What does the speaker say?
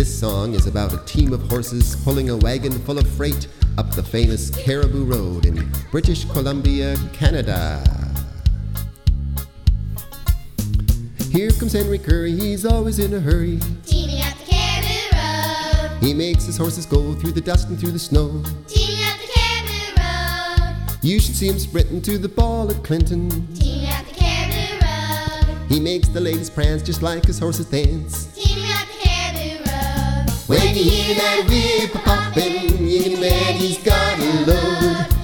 This song is about a team of horses pulling a wagon full of freight up the famous Caribou Road in British Columbia, Canada. Here comes Henry Curry, he's always in a hurry. Teaming up the Caribou Road. He makes his horses go through the dust and through the snow. Teaming up the Caribou Road. You should see him sprinting to the ball at Clinton. Teaming up the Caribou Road. He makes the ladies prance just like his horses dance. Teaming up the Caribou Road. When you hear that whip a-poppin', you can bet he's got a load.